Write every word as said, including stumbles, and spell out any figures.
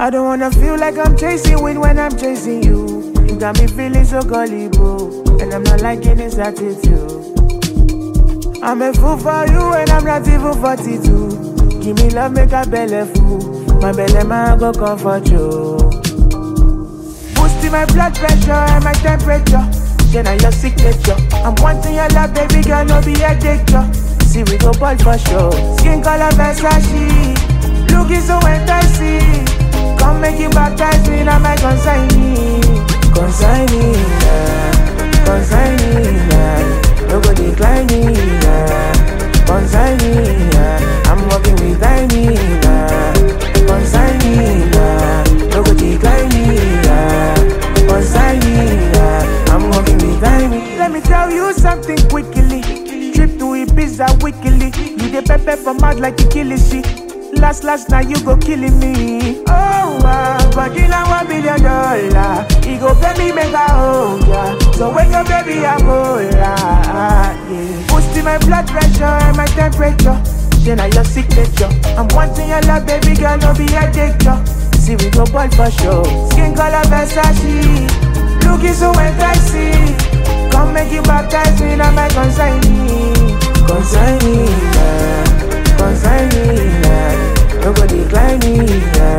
I don't wanna feel like I'm chasing wind when I'm chasing you. You got me feeling so gullible, and I'm not liking this attitude. I'm a fool for you and I'm not even forty-two. Give me love, make a belly full. My belly man go comfort you. Boosting my blood pressure and my temperature. Then I your signature. I'm wanting your love, baby girl, no be a dictator. See we go ball for sure. Skin color Versace, looking so enticing. Come make you baptize me, now my consignee. Consignee, yeah. Consignee, yeah. No go decline me, yeah. Consignee, yeah. I'm working with Tiny, yeah. Consignee, yeah. No go decline me, yeah. Consignee, yeah. I'm working with Tiny. Let me tell you something quickly. Trip to Ibiza weekly. You the pepper from mouth like you kill it. Last, last night you go killing me. Oh, wow, but you know one billion dollar. He go pay me make a hold ya. So when your baby I go yeah. Boosting my blood pressure and my temperature. Then I your signature. I'm wanting your love, baby girl, no be a dictator. See we go ball for sure. Skin color Versace, looking so enticing. Come make you baptize me, now my consignee. Consignee, yeah. Consignee, yeah. No go decline me, yeah.